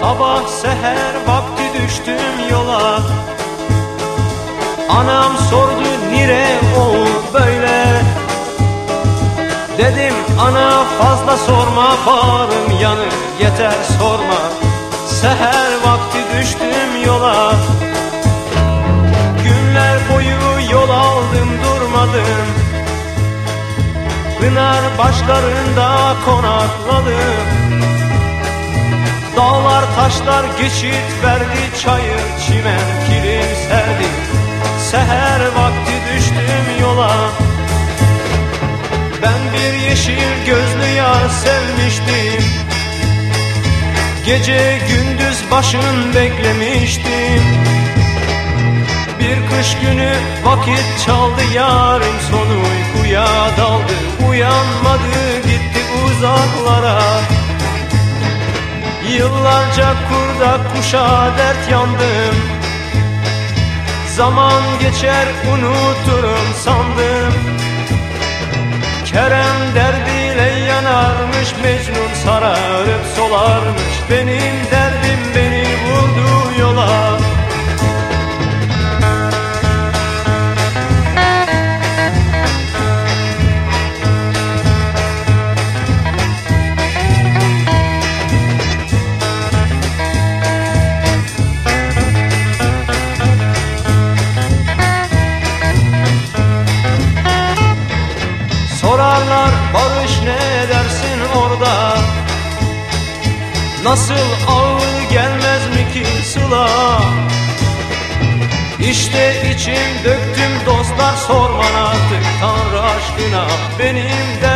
Sabah seher vakti düştüm yola. Anam sordu nire oğul böyle. Dedim ana fazla sorma, bağrım yanır yeter sorma. Seher vakti düştüm yola. Günler boyu yol aldım durmadım. Pınar başlarında konakladım. Dağlar taşlar geçit verdi, çayır çimen kilim serdi. Seher vakti düştüm yola. Ben bir yeşil gözlü yar sevmiştim. Gece gündüz başın beklemiştim. Bir kış günü vakit çaldı, yarım sonu uykuya daldı. Uyanmadı, gitti uzaklara. Yıllarca kurda kuşa dert yandım. Zaman geçer unuturum sandım. Kerem derdiyle yanarmış, Mecnun sararıp solarmış. Benim derdim beni vurdu yola. Sorarlar barış ne dersin orada? Nasıl ağır gelmez mi ki sıla? İşte içim döktüm dostlar, sorman artık Tanrı aşkına. Benim de